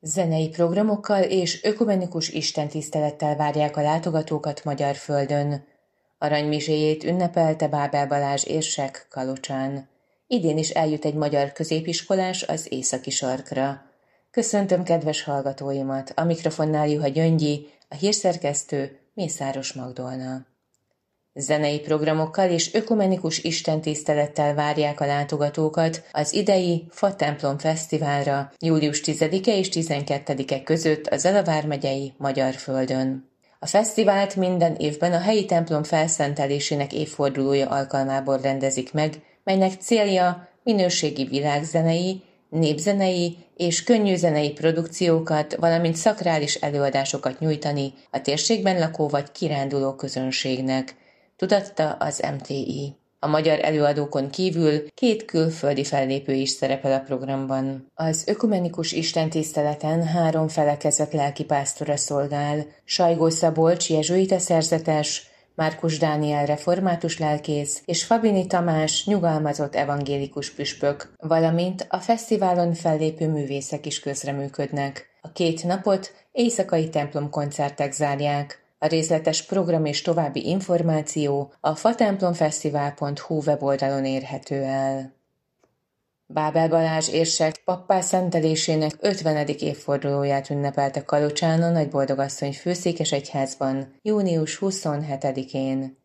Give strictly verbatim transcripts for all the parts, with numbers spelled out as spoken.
Zenei programokkal és ökumenikus istentisztelettel várják a látogatókat magyar földön. Aranymiséjét ünnepelte Bábel Balázs érsek Kalocsán. Idén is eljut egy magyar középiskolás az északi sarkra. Köszöntöm kedves hallgatóimat, a mikrofonnál Juha Gyöngyi, a hírszerkesztő Mészáros Magdolna. Zenei programokkal és ökumenikus istentisztelettel várják a látogatókat az idei Fa templom fesztiválra július tizedike és tizenkettedike között a Zala vármegyei magyar földön. A fesztivált minden évben a helyi templom felszentelésének évfordulója alkalmából rendezik meg, melynek célja minőségi világzenei, népzenei és könnyűzenei produkciókat, valamint szakrális előadásokat nyújtani a térségben lakó vagy kiránduló közönségnek, tudatta az em té i. A magyar előadókon kívül két külföldi fellépő is szerepel a programban. Az ökumenikus istentiszteleten három felekezet lelkipásztora szolgál: Sajgó Szabolcs jezsuita szerzetes, Márkus Dániel református lelkész és Fabini Tamás nyugalmazott evangélikus püspök, valamint a fesztiválon fellépő művészek is közreműködnek. A két napot éjszakai templomkoncertek zárják. A részletes program és további információ a fatemplomfesztivál pont hu weboldalon érhető el. Bábel Balázs érsek pappá szentelésének ötvenedik évfordulóját ünnepelte Kalocsán a Nagyboldogasszony főszékesegyházban június huszonhetedikén.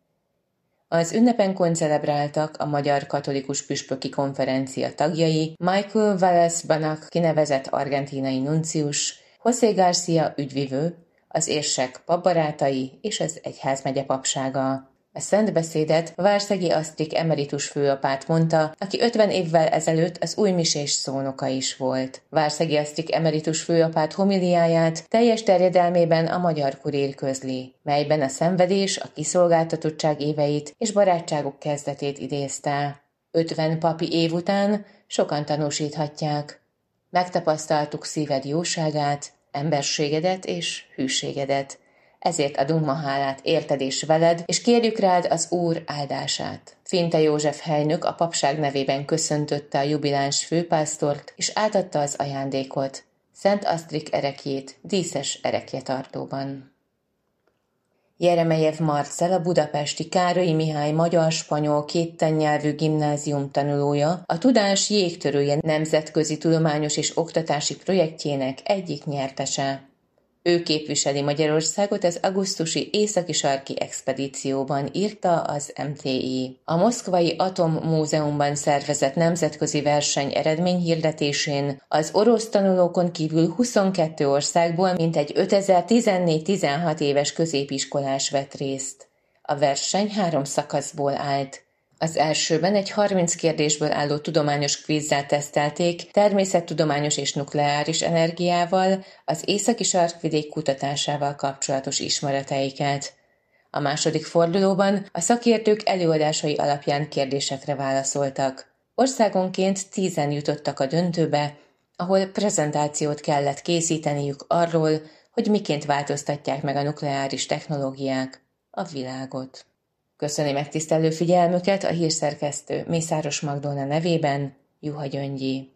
Az ünnepen koncelebráltak a Magyar Katolikus Püspöki Konferencia tagjai, Michael Wallace-Banach kinevezett argentínai nuncius, José García ügyvivő, az érsek papbarátai és az egyházmegye papsága. A szentbeszédet Várszegi Asztrik emeritus főapát mondta, aki ötven évvel ezelőtt az újmisés szónoka is volt. Várszegi Asztrik emeritus főapát homiliáját teljes terjedelmében a Magyar Kurír közli, melyben a szenvedés, a kiszolgáltatottság éveit és barátságok kezdetét idézte. ötven papi év után sokan tanúsíthatják: megtapasztaltuk szíved jóságát, emberségedet és hűségedet. Ezért adunk ma hálát érted és veled, és kérjük rád az Úr áldását. Finte József helynök a papság nevében köszöntötte a jubiláns főpásztort, és átadta az ajándékot, Szent Asztrik erekjét díszes erekjetartóban. Jeremejev Marcell, a budapesti Károlyi Mihály magyar-spanyol kéttannyelvű gimnázium tanulója, a Tudás jégtörője nemzetközi tudományos és oktatási projektjének egyik nyertese. Ő képviseli Magyarországot az augusztusi északi-sarki expedícióban, írta az em té i. A Moszkvai Atommúzeumban szervezett nemzetközi verseny eredményhirdetésén az orosz tanulókon kívül huszonkettő országból mintegy ötezer tizennégy-tizenhat éves középiskolás vett részt. A verseny három szakaszból állt. Az elsőben egy harminc kérdésből álló tudományos kvízzel tesztelték természettudományos és nukleáris energiával, az északi sarkvidék kutatásával kapcsolatos ismereteiket. A második fordulóban a szakértők előadásai alapján kérdésekre válaszoltak. Országonként tízen jutottak a döntőbe, ahol prezentációt kellett készíteniük arról, hogy miként változtatják meg a nukleáris technológiák a világot. Köszöni megtisztelő figyelmüket a hírszerkesztő Mészáros Magdolna nevében Juha Gyöngyi.